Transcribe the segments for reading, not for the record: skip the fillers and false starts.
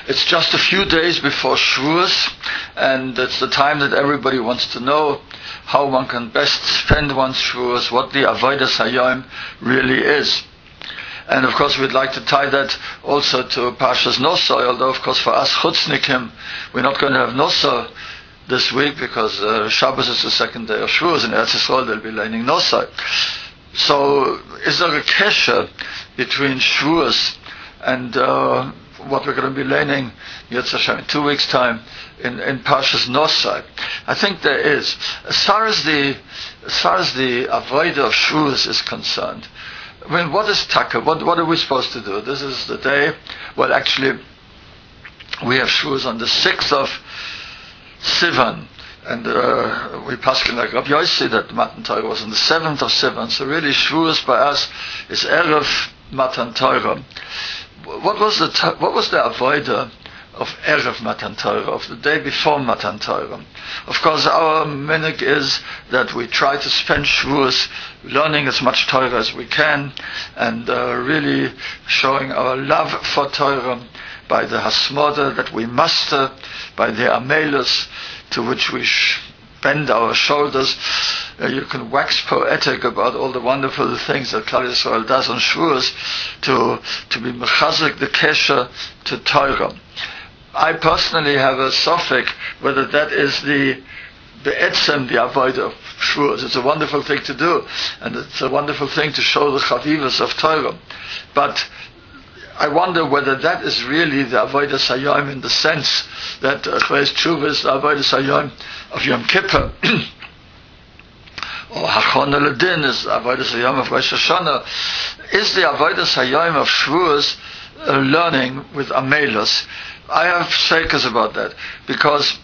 It's just a few days before Shavuos, and it's the time that everybody wants to know how one can best spend one's Shavuos, what the Avodas Hayom really is. And of course we'd like to tie that also to Parshas Nosai, although of course for us Chutznikim, we're not going to have Nosai this week because Shabbos is the second day of Shavuos, and in Eretz Yisrael they'll be learning Nosai. So is there a kesher between Shavuos and what we're going to be learning Yetz Hashem in 2 weeks' time in Parshas Nosai? I think there is. As far as the avodah of Shavuos is concerned, I mean, what is Taka? What are we supposed to do? This is the day. Well, actually, we have Shavuos on the 6th of Sivan, and we paskin like Rabbi Yossi that Matan Torah was on the 7th of Sivan. So really, Shavuos by us is Erev Matan Torah. What was the avodah of Erev Matan Torah, of the day before Matan Torah? Of course, our minhag is that we try to spend Shavuos learning as much Torah as we can, and really showing our love for Torah by the hasmoda that we master, by the amelus to which we bend our shoulders. You can wax poetic about all the wonderful things that Klal Yisrael does on Shavuos to be mechazik the kesher to Torah. I personally have a suffix whether that is the etzem, the avodah of Shavuos. It's a wonderful thing to do, and it's a wonderful thing to show the chavivas of Torah. But I wonder whether that is really the avodah hayom in the sense that Chveis Tshuva is the avodah hayom of Yom Kippur, or Hachon Eladin is the avodah hayom of Rosh Hashanah. Is the avodah hayom of Shavuos learning with amelus? I have shakers about that, because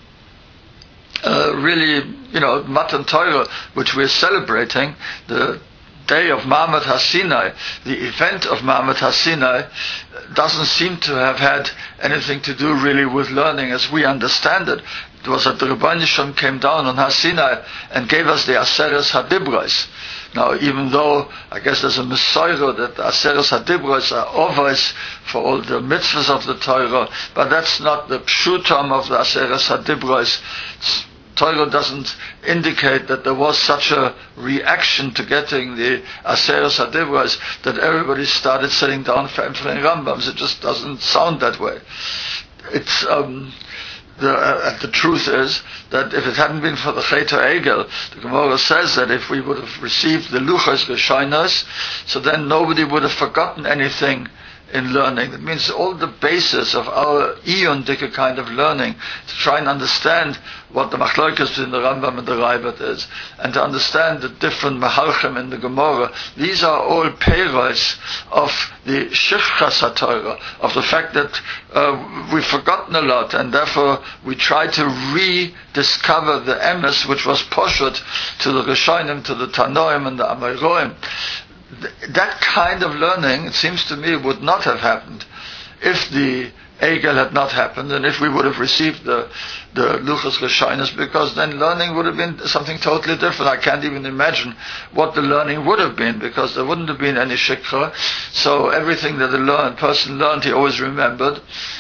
really, Matan Torah, which we're celebrating, the day of Ma'amad HaSinai, the event of Ma'amad HaSinai, doesn't seem to have had anything to do really with learning as we understand it. It was that the Rebbeinu Shem came down on HaSinai and gave us the Aseres HaDibros. Now, even though I guess there's a Messiah that the Aseres HaDibros are ovais for all the mitzvahs of the Torah, but that's not the pshutam of the Aseres HaDibros. Torah doesn't indicate that there was such a reaction to getting the Aseres HaDibros that everybody started sitting down for Emfrei Rambams. It just doesn't sound that way. It's the truth is that if it hadn't been for the Chet Egel, the Gemara says that if we would have received the Luchos Rishonos, so then nobody would have forgotten anything in learning. That means all the basis of our eon-dicke kind of learning, to try and understand what the Machlokas in the Rambam and the Raibot is, and to understand the different Mahalchim in the Gemara. These are all peiros of the Shifchas HaTorah, of the fact that we've forgotten a lot, and therefore we try to rediscover the emes which was poshut to the Rishonim, to the Tanoim and the Amoraim. That kind of learning, it seems to me, would not have happened if the Egel had not happened, and if we would have received the Luchos Rishonos, because then learning would have been something totally different. I can't even imagine what the learning would have been, because there wouldn't have been any shikha. So everything that the person learned, he always remembered.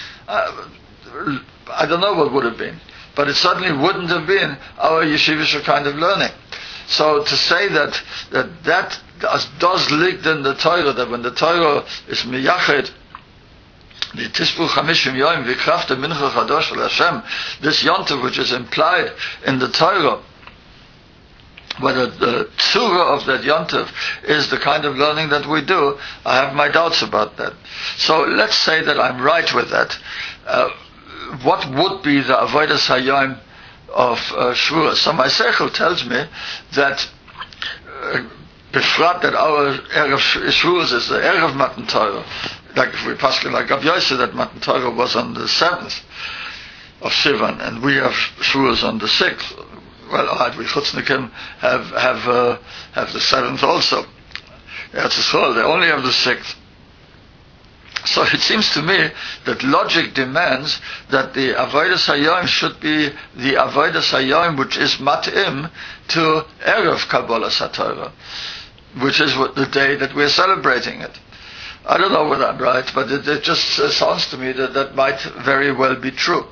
I don't know what would have been, but it certainly wouldn't have been our yeshivish kind of learning. So to say that does liegt in the Torah, that when the Torah is miyached, the Tispu Chamishim Yoim V'Krafta Mincha Chadosh L'Hashem, this Yontav which is implied in the Torah, whether the tzura of that Yontav is the kind of learning that we do, I have my doubts about that. So let's say that I'm right with that. What would be the Avodas Hayom of Shavuos? So my Seichel tells me that befrat that our Erev Shavuos is the Erev Matan Torah. Like if we paskin like Rabbi Yossi, that Matan Torah was on the 7th of Sivan, and we have Shavuos on the 6th. Well, all right, we Chutznikim have the 7th also. Eretz Yisrael, they only have the 6th. So it seems to me that logic demands that the Avodas Hayom should be the Avodas Hayom which is mat'im to Erev Kabbalas HaTorah, which is the day that we're celebrating it. I don't know whether I'm right, but it just sounds to me that might very well be true.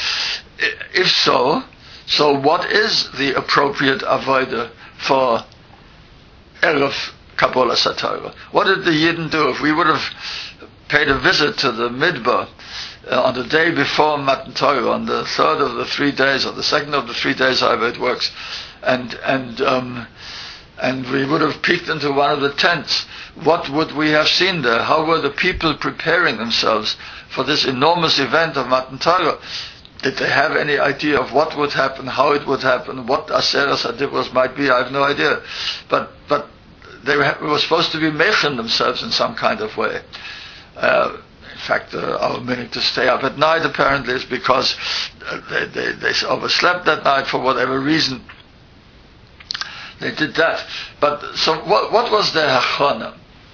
If so what is the appropriate avodah for Erev Kabbalah Satira? What did the Yidden do? If we would have paid a visit to the Midbar on the day before Matan Torah, on the third of the 3 days, or the second of the 3 days, however it works, and we would have peeked into one of the tents, what would we have seen there? How were the people preparing themselves for this enormous event of Matan Torah? Did they have any idea of what would happen, how it would happen, what Aseres HaDibros might be? I have no idea. But they were supposed to be mechen themselves in some kind of way. In fact, our minute to stay up at night apparently is because they overslept that night for whatever reason. They did that. But so what was their hachana?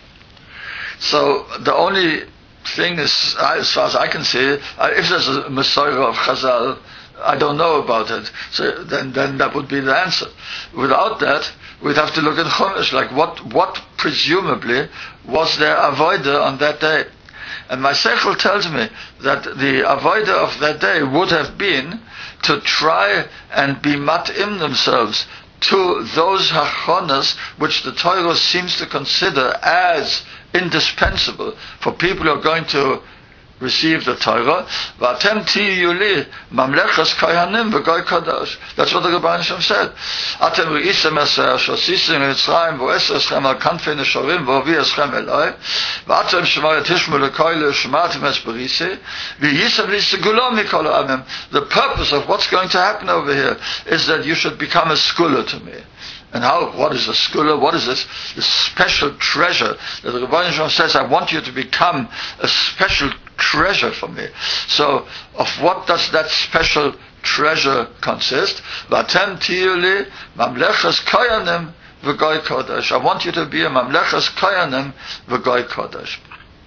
So the only thing is, as far as I can see, if there's a Messiah of Chazal, I don't know about it. So then that would be the answer. Without that, we'd have to look at Chumash, like what presumably was their avodah on that day. And my seichel tells me that the avodah of that day would have been to try and be mat'im themselves to those hachonas which the Torah seems to consider as indispensable for people who are going to receive the Torah. V'atem tiyu li mamlechas kohanim v'goy kodesh. That's what the Rebbeinu Shem said. Atem re'isem eser shosisim mitzrayim v'eser eschem al kanfei neshorim v'ovi eschem eloi v'atem shemar tishmu lekoyle shematim es berisi v'yisem li segulo mikol ha'amim. The purpose of what's going to happen over here is that you should become a scholar to me. And what is a skula? What is this special treasure that the Rebbeinu Shem says, I want you to become a special treasure for me. So, of what does that special treasure consist? Vatem tiyuli mamlechas koyanim v'goy kodesh. I want you to be a mamlechas koyanim v'goy kodesh.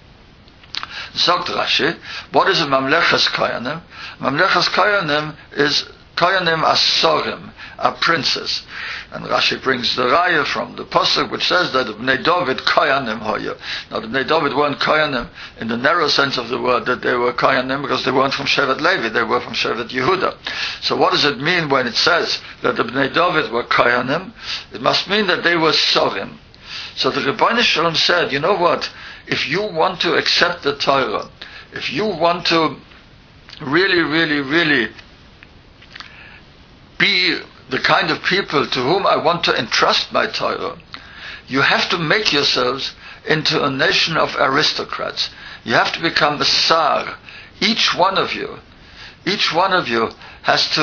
Zogt Rashi, what is a mamlechas koyanim? Mamlechas koyanim is koyanim asorim, a princess. And Rashi brings the raya from the pasuk which says that the Bnei David koyanim hoya. Now the Bnei David weren't koyanim in the narrow sense of the word, that they were koyanim because they weren't from Shevet Levi, they were from Shevet Yehuda. So what does it mean when it says that the Bnei David were koyanim? It must mean that they were sorim. So the Rebbeinu Shalom said, you know what? If you want to accept the Torah, if you want to really, really, really be the kind of people to whom I want to entrust my Torah, you have to make yourselves into a nation of aristocrats. You have to become a sar. Each one of you has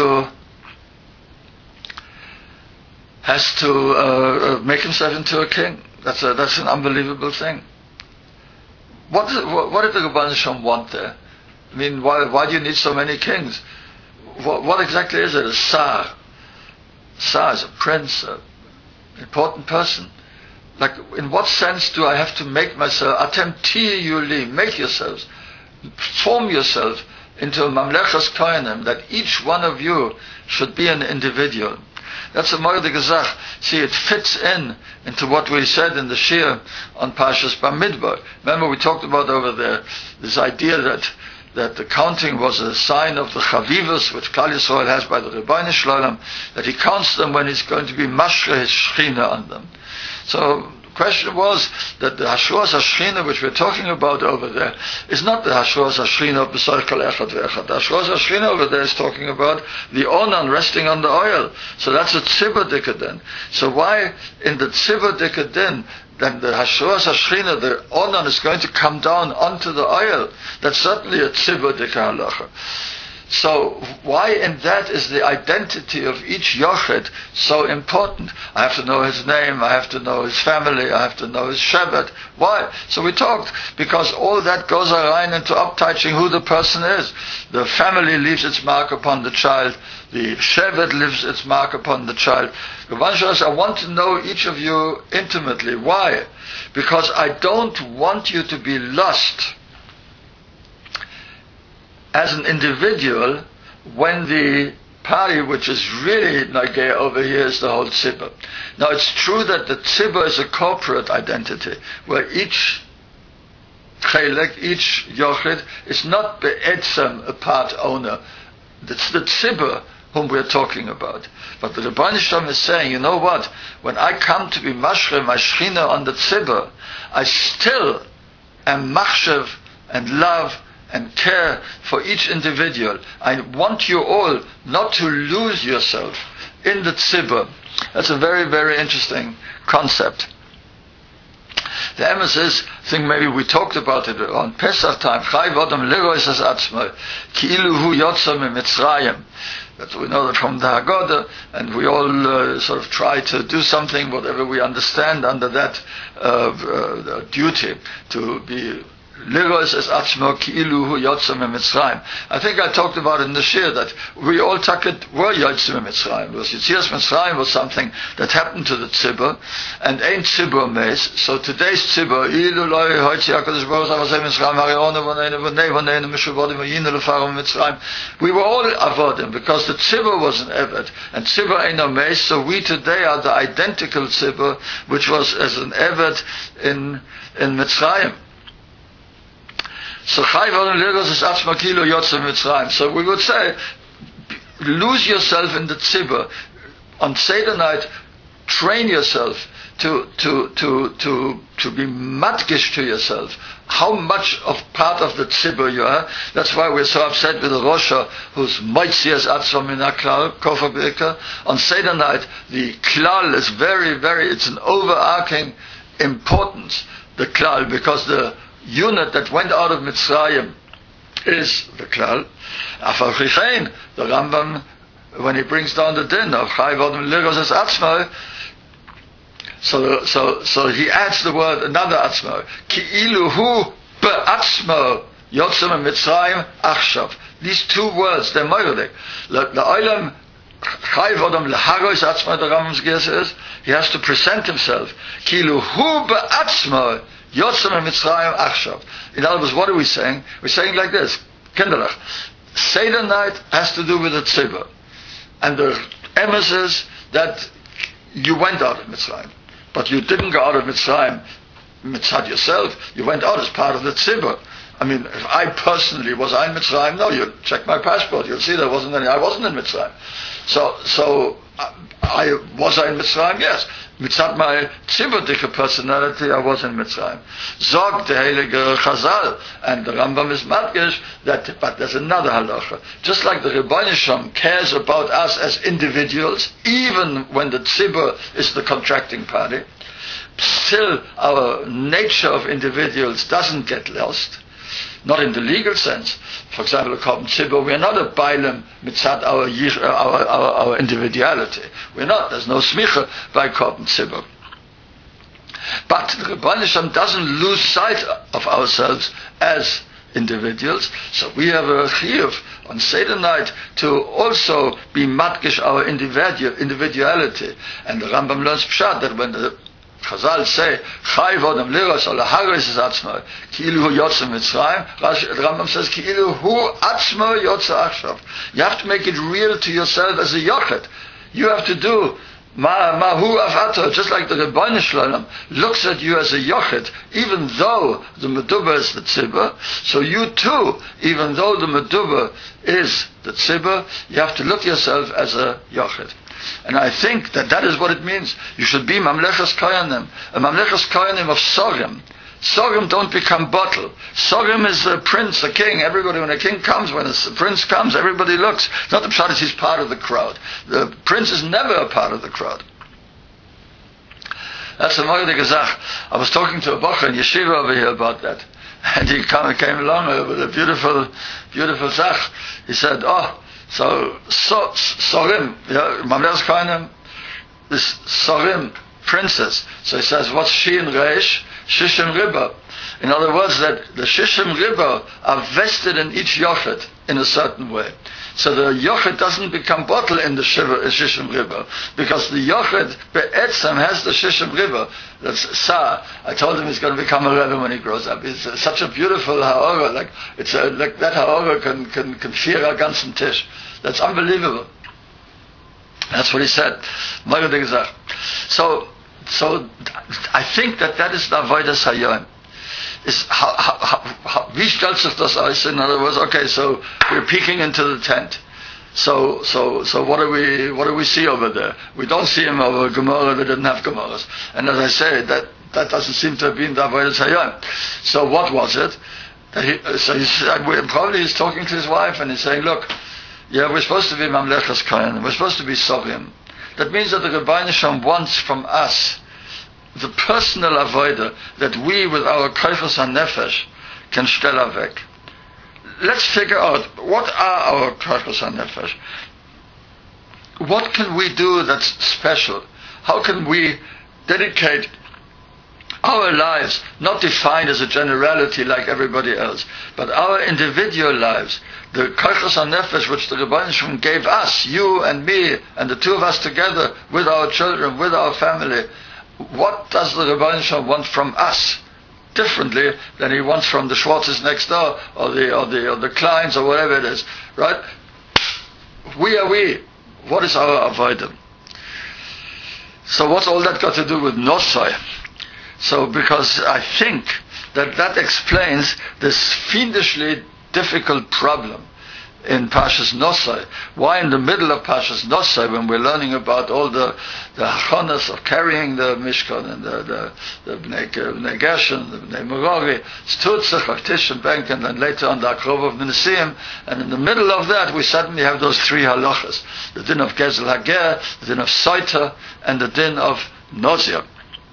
to make himself into a king. That's an unbelievable thing. What did the Rebbeinu Shalom want there? I mean, why do you need so many kings? What exactly is it? A sar. Sar is a prince, an important person. Like, in what sense do I have to make myself, atem tiyuli, make yourselves, form yourself into a mamlechas kohanim, that each one of you should be an individual. That's a Moed Gezach. See, it fits into what we said in the Shir on Parshas Bamidbar. Remember, we talked about over there this idea that the counting was a sign of the chavivus which Klal Yisrael has by the Rebbeinu Shalom, that he counts them when he's going to be mashre his shechina on them. So the question was that the Hashros HaShechina which we're talking about over there is not the Hashros HaShechina of B'sar Kol Echad Ve'echad. The Hashros HaShechina over there is talking about the onan resting on the oil. So that's a tzibur dikadin. So why in the tzibur dikadin then the Hashros HaShechina, the onan is going to come down onto the oil? That's certainly a tzibur dikah. So why in that is the identity of each Yochid so important? I have to know his name, I have to know his family, I have to know his Shevet. Why? So we talked, because all that goes around into uptouching who the person is. The family leaves its mark upon the child, the Shevet leaves its mark upon the child. I want to know each of you intimately. Why? Because I don't want you to be lost as an individual when the party which is really nageh over here is the whole tzibur. Now it's true that the tzibur is a corporate identity, where each chelek, each yochid, is not be'etzem a part owner. It's the tzibur whom we're talking about. But the Rebbeinu Shalom is saying, you know what? When I come to be mashre my shechina on the tzibur, I still am machshav and love and care for each individual. I want you all not to lose yourself in the tzibur. That's a very, very interesting concept. The emphasis, I think maybe we talked about it on Pesach time, Chai Vodam Lerois as Atzmai, Ki'ilu Hu Yotza Mitzrayim. That we know that from the Haggadah, and we all sort of try to do something, whatever we understand under that duty, to be Lirois es atzmo ki'ilu hu yotzem Mitzrayim. I think I talked about it in the shir that we all took it were yotzem Mitzrayim. Because Yetzias Mitzrayim was something that happened to the tzibur, and ain't tzibur meis. So today's tzibur, ilu loy hoitzi HaKadosh Baruch Hu avasei Mitzrayim harionu v'nei mishuvodim v'yinu lefarim Mitzrayim. We were all avodim because the tzibur was an eved, and tzibur ain't no meis. So we today are the identical tzibur, which was as an eved in Mitzrayim. So we would say, lose yourself in the tzibur. On Seder night, train yourself to be matgish to yourself. How much of part of the tzibur you are. That's why we're so upset with the Rosha, who's moitzias atzva min haklal, kofa be'ikar. On Seder night, the klal is very, very, it's an overarching importance, the klal, because the unit that went out of Mitzrayim is the klal. Afal Chichein, the Rambam, when he brings down the din of Chai Vodem Liros as Atzmo, so he adds the word another Atzmo. Ki'ilu hu be'atzmo yotzem Mitzrayim achshav. These two words, they're moiridik. The olam Chai Vodem leharos Atzmo, the Rambam's guess is, he has to present himself. Ki'ilu hu be'atzmo Yotzem Mitzrayim Achshav. In other words, what are we saying? We're saying like this: Kinderach, Seder night has to do with the tzibur, and the emes is that you went out of Mitzrayim, but you didn't go out of Mitzrayim mitzad yourself. You went out as part of the tzibur. I mean, if I personally was in Mitzrayim, no, you check my passport, you'll see there wasn't any. I wasn't in Mitzrayim. So I was in Mitzrayim, yes. Mitzat my tziburdike personality, I was in Mitzrayim. Zog the Heilige Chazal, and the Rambam is madgish that, but there's another halacha. Just like the Rebbeinu Shalom cares about us as individuals, even when the tzibur is the contracting party, still our nature of individuals doesn't get lost. Not in the legal sense. For example, a Korban Tzibur, we are not a Bailam mitzat our individuality. We're not. There's no smicha by Korban Tzibur. But the Rebbeinu Shalom doesn't lose sight of ourselves as individuals. So we have a chiyuv on Seder night to also be matgish our individuality. And the Rambam learns pshat that when the Chazal say, Chai Vodem Liros ala Haris is Atzmo, Ki'ilu hu Yotze Mitzrayim. The Rambam says, Ki'ilu hu Atzmo Yotze Achshav. You have to make it real to yourself as a yochet. You have to do Mahu Avato, just like the Rebbeinu Shalom looks at you as a yochet, even though the Meduba is the tzibur. So you too, even though the Meduba is the tzibur, you have to look at yourself as a yochet. And I think that is what it means. You should be Mamlechas Koyanim, a Mamlechas Koyanim of Sorim. Sorim don't become bottle. Sorim is a prince, a king. Everybody, when a king comes, when a prince comes, everybody looks. It's not the pshat is he's part of the crowd. The prince is never a part of the crowd. That's the moedige Zach. I was talking to a bocher in yeshiva over here about that. And he came along with a beautiful Zach. He said, Sorim, Mamlechas Koyanim, this Sorim princess. So he says, what's she in Reish? Shishim Riba. In other words, that the Shishim Riba are vested in each Yochet in a certain way. So the Yochet doesn't become bottle in the Shishim Riba, because the Yochet Be'etzem has the Shishim Riba. That's Sa. I told him he's going to become a Rebbe when he grows up. It's such a beautiful Ha'ora, like that Ha'ora can fear a ganzen Tisch. That's unbelievable. That's what he said. So I think that is the Avodas Hayom. is wie stellt sich das aus? In other words, okay, so we're peeking into the tent. So what do we see over there? We don't see him over a Gemara that didn't have Gemaras. And as I say, that doesn't seem to have been the Avodas Hayom. So what was it? Probably he's talking to his wife and he's saying, look, yeah, we're supposed to be Mamlechas Kohen, we're supposed to be Sorim. That means that the Rebbeinu Shalom wants from us the personal avodah that we with our koichos hanefesh can stella weg. Let's figure out what are our koichos hanefesh. What can we do that's special? How can we dedicate our lives, not defined as a generality like everybody else, but our individual lives, the koichos hanefesh which the Rebbeinu Shalom gave us, you and me, and the two of us together, with our children, with our family. What does the Rebbeinu Shalom want from us differently than he wants from the Schwartzes next door, or the Kleins, or whatever it is, right? We are we. What is our avodah? So what's all that got to do with Nosai? So because I think that explains this fiendishly difficult problem in Parshas Nosai. Why in the middle of Parshas Nosai, when we're learning about all the hachonas of carrying the Mishkan and the Bnei Gershon, the Bnei Merari, Stutzach, Tish and Benk, and then later on the Akrov of the Nesiim, and in the middle of that we suddenly have those three halachas, the din of Gezel Hager, the din of Soita, and the din of Nozir.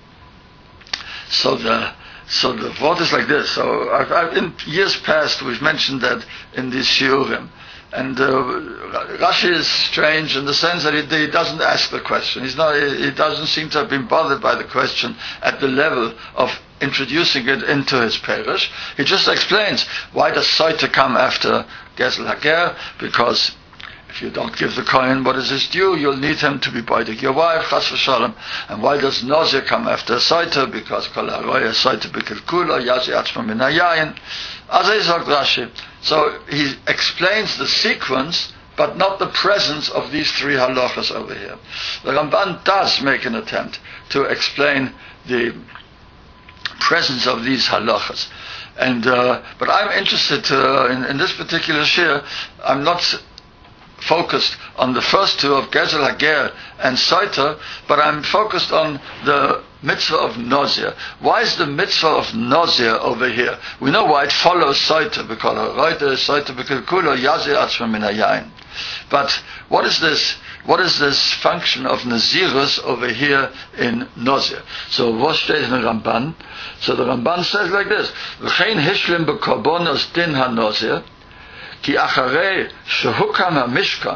So the thought is like this. So in years past we've mentioned that in these shiurim, and Rashi is strange in the sense that he doesn't ask the question. He doesn't seem to have been bothered by the question at the level of introducing it into his perush. He just explains why does Soita come after Gezel Hager, because if you don't give the Kohen what is his due, you'll need him to be boidik your wife, chas v'shalom. And why does Nozir come after Soita? Because kol haroya Soita b'kilkula, yazi atzma min hayayin. Azay sagt Rashi. So he explains the sequence, but not the presence of these three halachas over here. The Ramban does make an attempt to explain the presence of these halachas. And but I'm interested in this particular shir. I'm not focused on the first two of Gezel Hager and Soita, but I'm focused on the mitzvah of Nozir. Why is the mitzvah of Nozir over here? We know why it follows Soita, because Soita b'kilkulo yazir atzma min hayayin. But what is this function of Nazirus over here in Nozir? So what stays in the Ramban? So the Ramban says like this: V'chein hishlim b'korbonos din ha-Nozir, כי אחרי שהוקם המשכן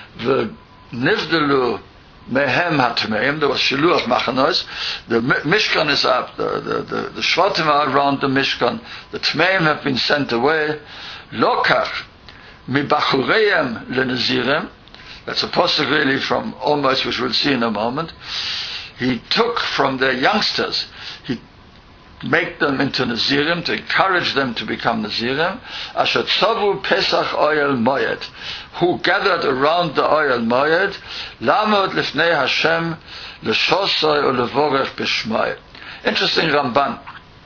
ונבדלו מהם הטמאים, there was shiluach machanos, the Mishkan is up, the Shvatim are around the Mishkan, the Tmeim have been sent away, lokach mibachureim lenazirem, that's a posture really from Almost, which we'll see in a moment. He took from their youngsters, he make them into Nazirim, to encourage them to become Nazirim. Asher tzavu Pesach Oyel Moed, who gathered around the Oyel Moed, Lamod Lifnei Hashem L'shosoi U'Levorech B'Shmai. Interesting Ramban.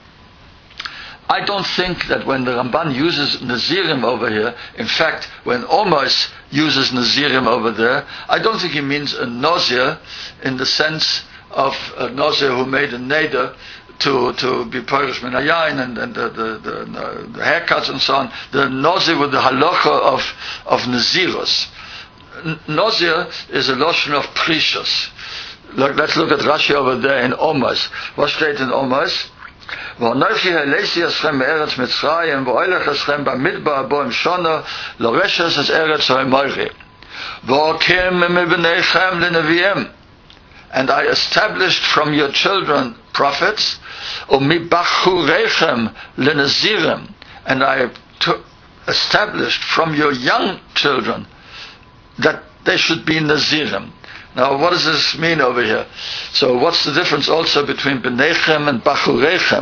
I don't think that when the Ramban uses Nazirim over here, in fact, when Almost uses Nazirim over there, I don't think he means a Nozir in the sense of a Nozir who made a Neder to be Parish Min Hayayin and the haircuts and so on. The Nozir with the halacha of Nazirus. Nozir is a lotion of precious. Let's look at Rashi over there in Omas. What steht in Omas? ואנוכי העליתי אתכם מארץ מצרים ואוילך אתכם במדבר בו עם שונו לרשת את ארץ האמורי ואוקים מבניכם לנביאים. And I established from your children prophets, u'mibachurechem lenazirim, and I established from your young children that they should be nazirim. Now, what does this mean over here? So, what's the difference also between benechem and bachurechem?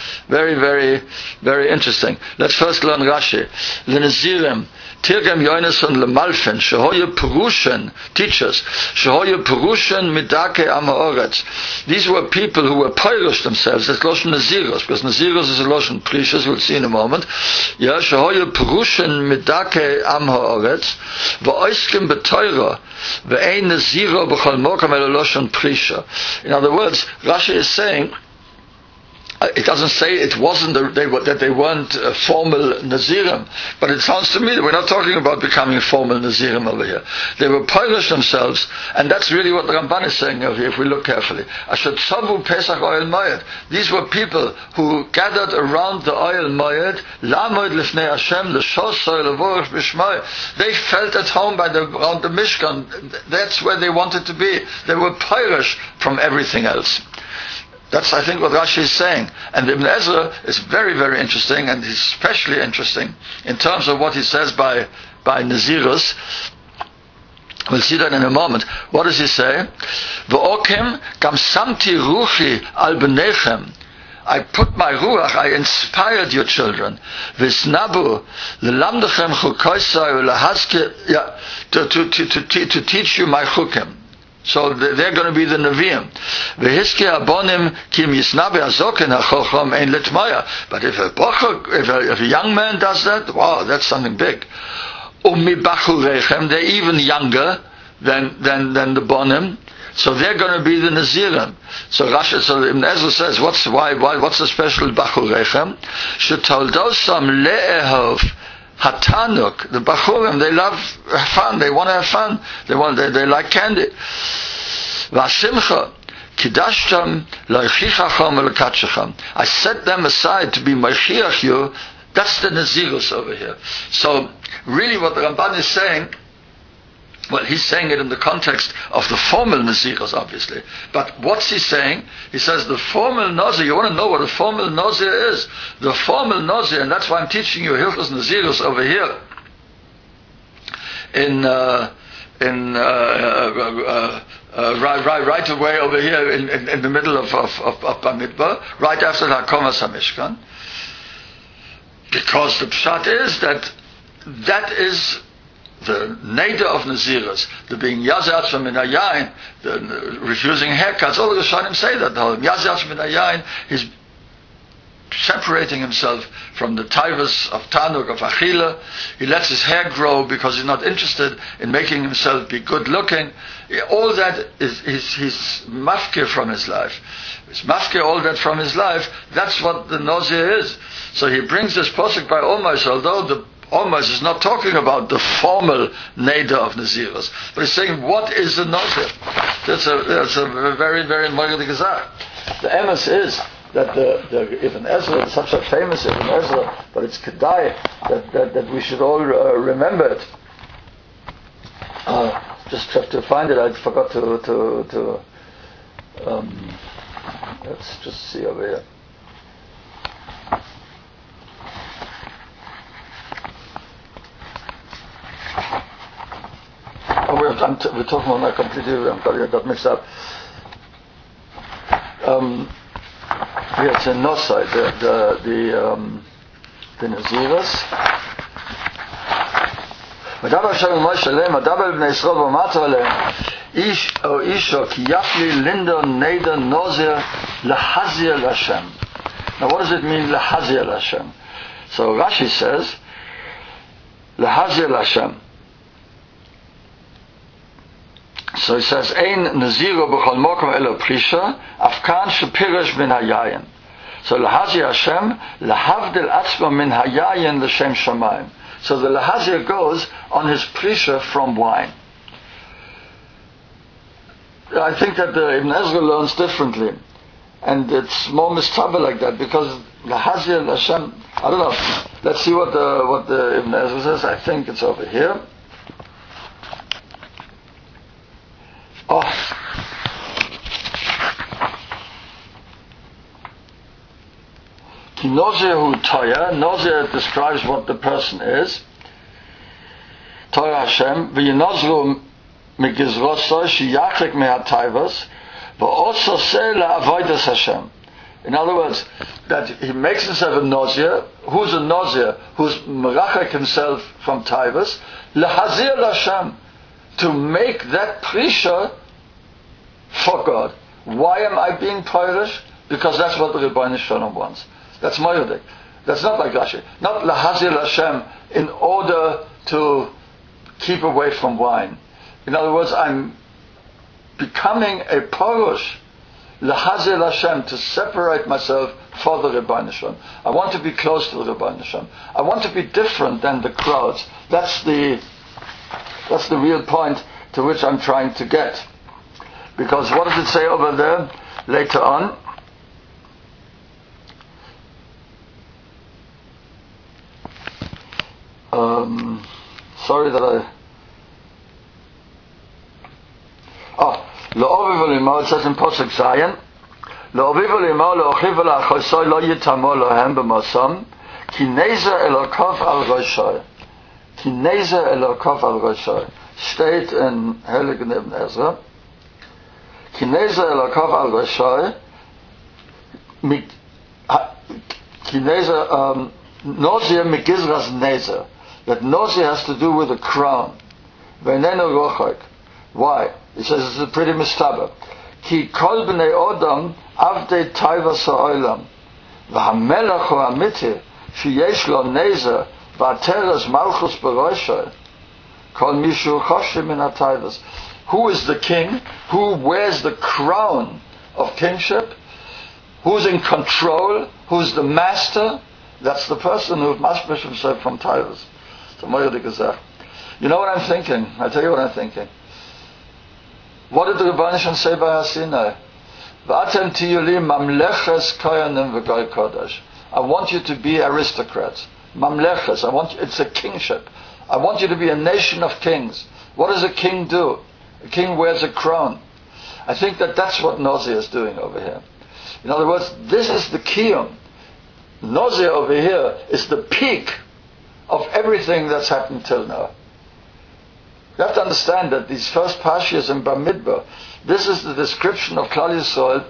Very, very, very interesting. Let's first learn Rashi. L'Nazirim, Tirgem Yonason Lemalfen, Shehoye Perushen, teachers, Shehoye Perushen Midake Am Haaretz. These were people who were Pirish themselves. That's Loshen Naziros, because Naziros is a Loshen Precious, we'll see in a moment. Yeah, Shehoye Perushen Midake Am Haaretz, V'oiskim B'toira, V'ein Naziro B'chol Mokam El Loshen Prisha. In other words, Rashi is saying, it doesn't say it wasn't that they weren't formal Nazirim, but it sounds to me that we're not talking about becoming formal Nazirim over here. They were Polish themselves, and that's really what the Ramban is saying over here if we look carefully. Asher tzavu Pesach Oil Moed. These were people who gathered around the Oil Moed, Lamoed Lifnei Hashem, L'shosoi Levorach B'shmoi. They felt at home around the Mishkan. That's where they wanted to be. They were Polish from everything else. That's, I think, what Rashi is saying. And Ibn Ezra is very, very interesting, and he's especially interesting in terms of what he says by Nazirus. We'll see that in a moment. What does he say? V'okim gam samti ruchi al b'nechem. I put my ruach, I inspired your children. V'snabu l'lamdechem chukoisai u'lahazke, to teach you my chukim. So they're going to be the Nevi'im. But if a young man does that, wow, that's something big. They're even younger than the Bonim. So they're going to be the Nazirim. So Ibn Ezra says, what's the special Bachur Rechem? Shetoldosam le'ehov Hatanuk, the Bachurim, they love fun, they want to have fun, they like candy. Vasimcha, Kidashtam, Laichichacham, Lekatchacham. I set them aside to be Mashiach you. That's the Nazirus over here. So, really what the Ramban is saying, well, he's saying it in the context of the formal Nazirus, obviously. But what's he saying? He says the formal Nazir, you want to know what a formal Nazir is? The formal Nazir, and that's why I'm teaching you Hilchos Nazirus over here. Right away over here in the middle of Bamidbar, right after the Hakomas HaMishkan. Because the pshat is that is the neder of Nazirus, the being Yazat from Minayayin, the refusing haircuts, all the Rishonim say that. Yazat from Minayayin, he's separating himself from the taivas of Tanuk, of Achila. He lets his hair grow because he's not interested in making himself be good looking. All that he's mafkir from his life. He's mafkir all that from his life. That's what the Nazir is. So he brings this pasuk by Omais, although the Omais is not talking about the formal neder of Nazirus, but he's saying, what is the Nazir? That's a very, very moidig gezach. The emes is that the Ibn Ezra is such a famous Ibn Ezra, but it's kedai that we should all remember it. Just have to find it. I forgot to let's just see over here. We're talking about my completely. I got mixed up. It's in Nosai, the Nazirus. מדבר עכשיו משה להם, מדבר בני ישראל ואמרת להם, איש או אישו כי יפלי לינדר נדר נוזר לחזיר להשם. Now what does it mean לחזיר להשם? So Rashi says, לחזיר להשם. So he says, Ein Naziru b'chol mokom elo prisha, afkan shepirish min hayayin. So lahazir Hashem, lahavdil atzma min hayayin l'shem shamayim. So the lahazir goes on his prisha from wine. I think that the Ibn Ezra learns differently. And it's more mitzvah like that, because lahazir Hashem, I don't know. Let's see what the Ibn Ezra says. I think it's over here. Oh. Ki nozir hu toya. Nozir describes what the person is. Toya Hashem. V'yinozru megizrosoi sheyachlik me'atayvos. V'oso se la'avodas Hashem. In other words, that he makes himself a Nazir. Who's a Nazir? Who's merachek himself from Taivas. Lehazir Hashem, to make that prisha for God. Why am I being Pirish? Because that's what the Rebbeinu Shalom wants. That's Moedik. That's not like Rashi. Not Lahazir Hashem in order to keep away from wine. In other words, I'm becoming a Pirish, Lahazir Hashem, to separate myself for the Rebbeinu Shalom. I want to be close to the Rebbeinu Shalom. I want to be different than the crowds. That's the real point to which I'm trying to get. Because what does it say over there later on? Sorry that I... Le'oviv v'limah, it says in Posuk Zayin, Le'oviv v'limah le'ochiv v'la'achosoi lo yitamo lohem b'mosam, ki nezer elokov al roshoi. Ki nezer elokov al roshoi. Steht in Heiligen Ibn Ezra. Ki nezer elokov al roshoi, ki nezer, Nozir migizras nezer. That Nozir has to do with a crown. V'neno rochok. Why? He says it's a pretty mistaba. Ki kol b'nei odam avdei taivas ha'olam. V'hamelach hu amiti sheyesh lo nezer v'ateres malchus b'roshoi. Kol mishu choshim min ha'taivas. Who is the king? Who wears the crown of kingship? Who's in control? Who's the master? That's the person who mashmash himself from taivas. So you know what I'm thinking? I tell you what I'm thinking. What did the Rebbeinu Shalom say by Hasinai? V'atem tiyuli mamleches koyanim v'goy kodesh. I want you to be aristocrats. Mamleches. It's a kingship. I want you to be a nation of kings. What does a king do? A king wears a crown. I think that's what Nazir is doing over here. In other words, this is the kiyum. Nazir over here is the peak of everything that's happened till now. You have to understand that these first Parshiyos in Bamidbar, this is the description of Klal Yisrael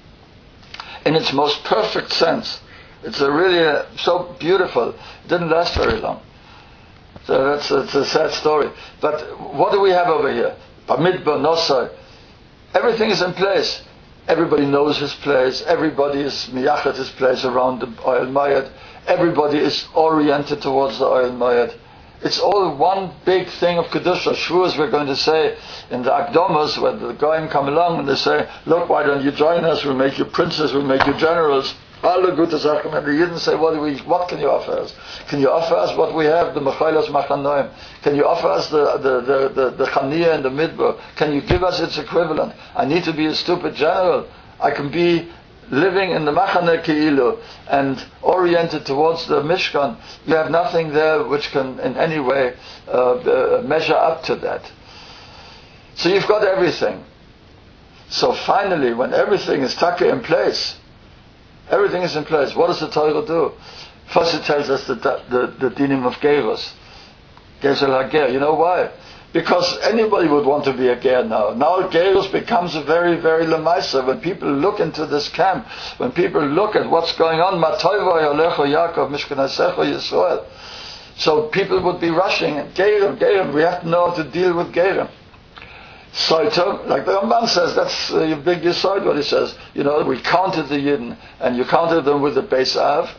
in its most perfect sense. It's so beautiful. It didn't last very long. So it's a sad story. But what do we have over here? Bamidbar, Nosai. Everything is in place. Everybody knows his place. Everybody is miyachet his place around the Oil Mayad. Everybody is oriented towards the Oil Mayad. It's all one big thing of Kedusha. Shavuos, we're going to say in the Akdomas, when the Goyim come along and they say, look, why don't you join us? We'll make you princes, we'll make you generals. All the good Sachen. And the Yidden say, what can you offer us? Can you offer us what we have, the Mechailos Machanoim? Can you offer us the Chaniah and the Midbar? Can you give us its equivalent? I need to be a stupid general. I can be living in the Machane Keilu and oriented towards the Mishkan. You have nothing there which can in any way measure up to that. So you've got everything. So finally, when everything is taka in place, everything is in place, what does the Torah do? First it tells us the dinim of Gerus. Gezel HaGer. You know why? Because anybody would want to be a ger now. Now Gerus becomes a very, very lemaisa. When people look into this camp, when people look at what's going on, Matoiva Yolecho Yaakov Mishkanasecho Yisrael. So people would be rushing, Gerim, we have to know how to deal with Gerim. Soiter, like the Ramban says, that's your big Yesod, what he says. You know, we counted the Yidden, and you counted them with the Beis Av.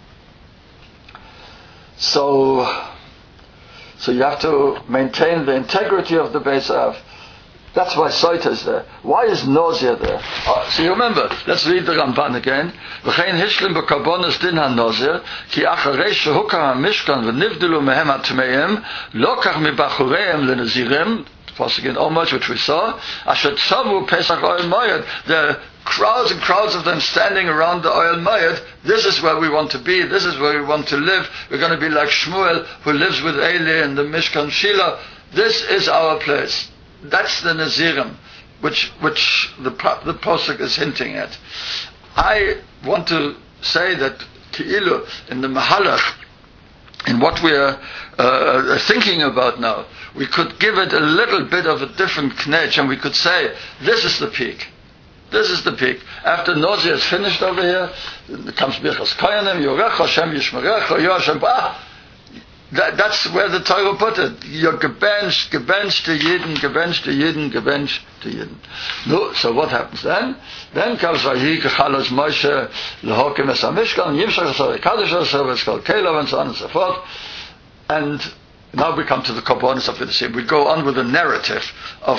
So you have to maintain the integrity of the Beis Av. That's why Soiter is there. Why is Nazir there? So you remember, let's read the Ramban again. V'chein hishlim b'karbonos din ha-Nazir, ki acharei shehukar ha-mishkan v'nivdilu mehem ha-tmeim, lokach mi-bachureim le-nazirim, Pasuk in Omash, which we saw, Asher Tzavu Pesach Oil Mayad, the crowds and crowds of them standing around the Oil Mayad. This is where we want to be. This is where we want to live. We're going to be like Shmuel, who lives with Eli in the Mishkan Shiloh. This is our place. That's the Nazirim, which the Pasuk is hinting at. I want to say that Ki'ilu, in the Mahalach, in what we are thinking about now, we could give it a little bit of a different knetch, and we could say, this is the peak. This is the peak. After Nozir is finished over here, comes Birchas Koyanim, Yorecha, Hashem Yishmerecha, Yoshem, that's where the Torah put it. You're gebencht to Yidden, gebencht to Yidden, gebencht to Yidden. No, so what happens then? Then comes Vayi Kechalos Moshe Lehokim Es HaMishkan, Yimshach Asar Kadosh Asar V'Eskal Kelev, and so on and so forth. And now we come to the components of the same. We go on with the narrative of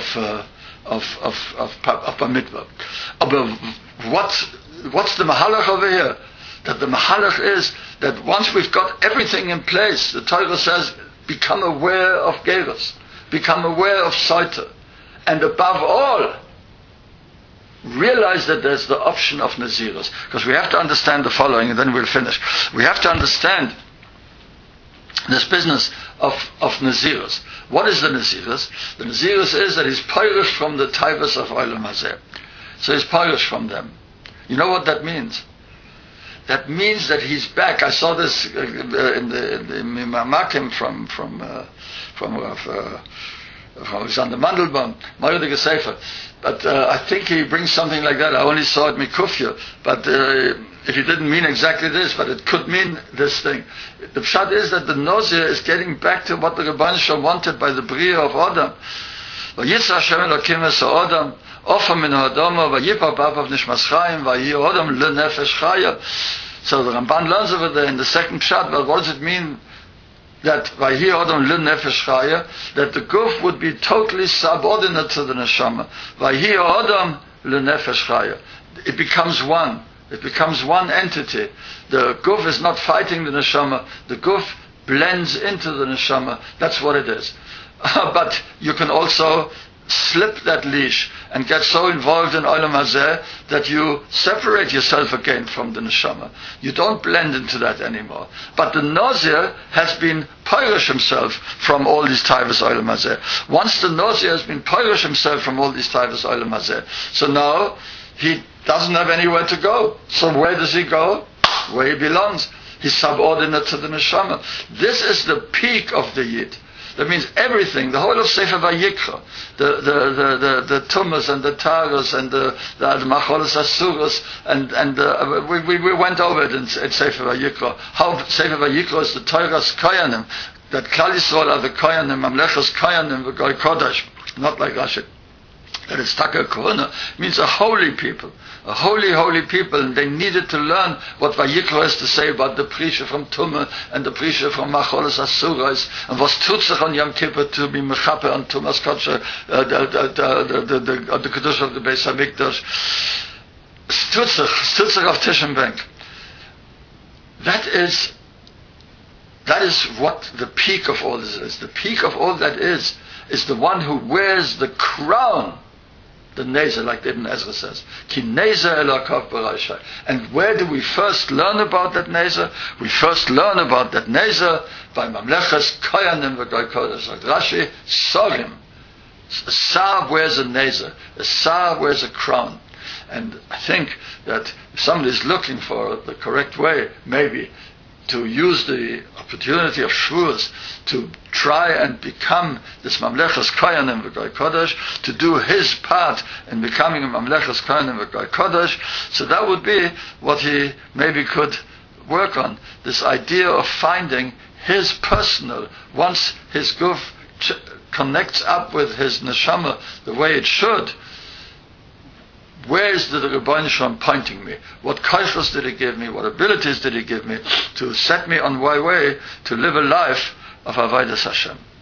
Bamidbar. But what's the Mahalach over here? That the Mahalach is that once we've got everything in place, the Torah says, become aware of Gerus, become aware of Saita, and above all, realize that there's the option of Nazirus. Because we have to understand the following, and then we'll finish. We have to understand this business of Nazirus. What is the Nazirus? The Nazirus is that he's pirish from the Taivas of Olam Hazeh. So he's pirish from them. You know what that means? That means that he's back. I saw this in the Mamakim from Alexander Mandelbaum, Moedige Sefer. But I think he brings something like that. I only saw it Mikufya. But if he didn't mean exactly this, but it could mean this thing. The pshat is that the Nozir is getting back to what the Rebbeinu Shalom wanted by the Bria of Adam. Vayitza Hashem Elokim es Adam, Ofa min ha'adama, vayipa b'apav nishmas chayim, vayi Adam le'nefesh chaya. So the Ramban learns over there in the second pshat, but what does it mean that vayi Adam le'nefesh chaya, that the guf would be totally subordinate to the neshama. Vayi Adam le'nefesh chaya. It becomes one. It becomes one entity. The guf is not fighting the neshama. The guf blends into the neshama. That's what it is. But you can also slip that leash and get so involved in Olam Hazeh that you separate yourself again from the neshama. You don't blend into that anymore. But the Nozir has been pirish himself from all these taivas Olam Hazeh. Once the Nozir has been pirish himself from all these taivas Olam Hazeh, so now he doesn't have anywhere to go. So where does he go? Where he belongs. He's subordinate to the neshama. This is the peak of the Yid. That means everything, the whole of Sefer Vayikra, the Tumas and the Taras and the Macholas Asuras, and we went over it in Sefer Vayikra. How Sefer Vayikra is the Torah's Koyanim, that Klal Yisrael are the Koyanim, Mamlechas Koyanim, the Goy Kodesh, not like Rashi. That it's Taka Koruna, means a holy people. A holy people, and they needed to learn what Vayikra has to say about the Prisha from Tumah and the Prisha from Macholas Asurais, and was tut sich on Yom Kippur to be Mechaper on Tumas Kodsher, the Kedusha of the Beis HaMikdash. Tut sich auf Tisch and Bank. That is what the peak of all this is. The peak of all that is the one who wears the crown, the Nezer, like Ibn Ezra says. Ki Nezer elakav b'Raishai. And where do we first learn about that Nezer? We first learn about that Nezer by Mamlechas Koyanim v'Goy Kodesh. Like Rashi, Sorim. A Sar wears a Nezer. A Sar wears a crown. And I think that if somebody is looking for the correct way, maybe, to use the opportunity of Shavuos to try and become this Mamlechas Koyanim v'Goy Kodesh, to do his part in becoming a Mamlechas Koyanim v'Goy Kodesh, so that would be what he maybe could work on, this idea of finding his personal, once his guf connects up with his neshama the way it should, where is the Rebbeinu Shalom pointing me? What kaichos did he give me? What abilities did he give me to set me on my way to live a life of Avodas Hashem?